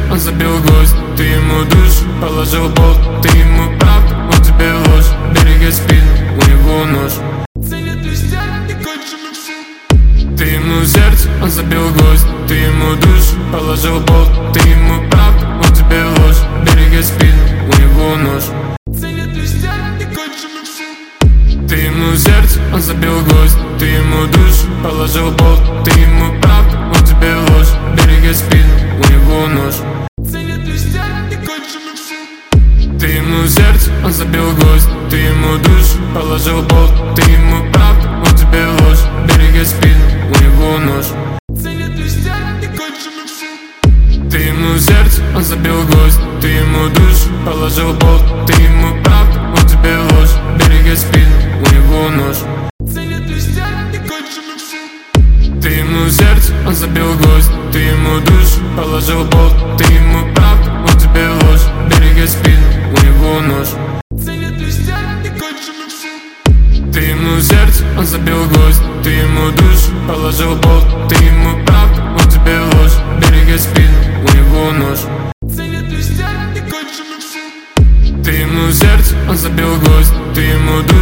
он забил гвоздь. Ты ему душ, положил болт. Ты ему правду, он тебе ложь. Береги спину, у него нож. Ценит листья и конченый псих. Ты ему сердце, он забил гвоздь. Ты ему душ, положил болт. Ты ему правду, он тебе ложь. Береги спину, у него нож. Ценит листья и конченый псих. Ты ему сердце, он забил гвоздь. Ты ему душ, положил болт. Ты ему правду, он тебе ложь. Береги спину, у него нож. Ценит листья и конченый псих. Ты ему сердце, он забил гвоздь. Ты ему душ, положил болт. Ты ему правду, он тебе ложь. Береги спину, у него нож. Ценит листья и конченый псих. Ты ему сердце, он забил гвоздь. Ты ему душ, положил болт. Ты ему правду, он тебе ложь. Береги спину, у него нож. Ценит листья и конченый псих. Ты ему сердце, он забил гвоздь. Ты ему душ, положил болт. Ты ему правду, он тебе ложь. Береги спину, у него нож. Ценит листья и конченый псих. Ты ему сердце, он забил гвоздь. Ты ему душ, положил болт. Ты ему правду, он тебе ложь. Береги спину, у него нож. Ценит листья и конченый псих. Ты ему сердце, он забил гвоздь. Ты ему душ.